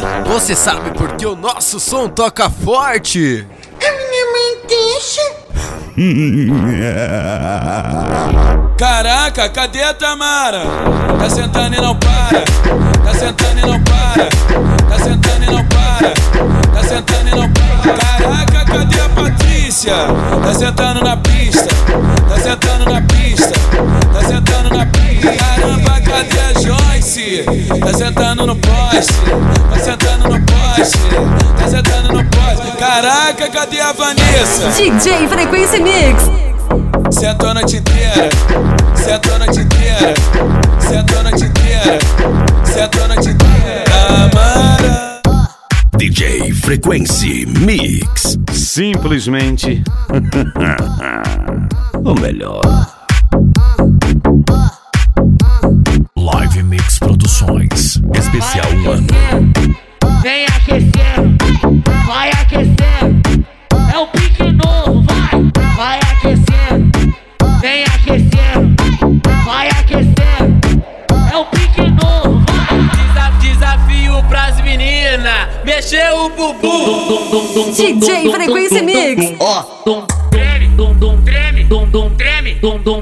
Você sabe por que o nosso som toca forte? A minha mãe deixa. Caraca, cadê a Tamara? Tá sentando e não para. Tá sentando e não para. Tá sentando e não para. Tá sentando e não para. Caraca, cadê a Patrícia? Tá sentando na pista. Tá sentando na pista. Tá sentando na pista. Caramba, cadê a Joyce? Tá sentando no poste. Tá sentando no poste. Tá sentando no poste. Caraca, cadê a Vanessa? DJ Frequência Mix. Sentou a noite inteira, sentou a noite inteira, sentou a noite inteira, sentou a noite inteira. Tamara. DJ Frequência Mix. Simplesmente o melhor. Live Mix Produções. Especial 1 ano. Vem aquecendo, vai aquecendo. É o pique novo, vai aquecendo. Vem aquecendo, vai aquecendo. É o pique novo, vai. Desafio pras meninas, mexer o bumbum. DJ Frequência Mix. Treme, treme, treme,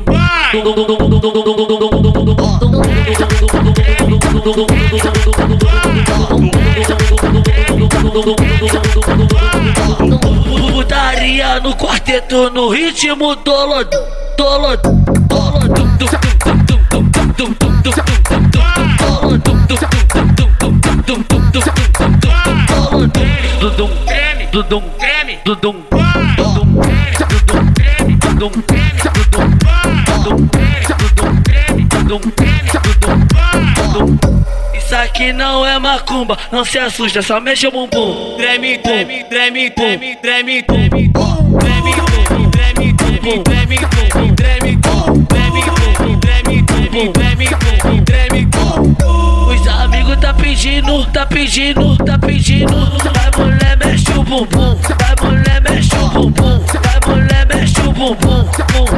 putaria no quarteto, no ritmo dolo. Dudum treme, isso aqui não é macumba, não se assusta, só mexe o bumbum. Treme, treme, treme, treme, treme, treme, treme, treme, treme, treme, treme, treme, treme, treme, treme. Os amigos tá pedindo. Vai mulher, mexe o bumbum. Vai mulher, mexe o bumbum. Vai mulher, mexe o bumbum.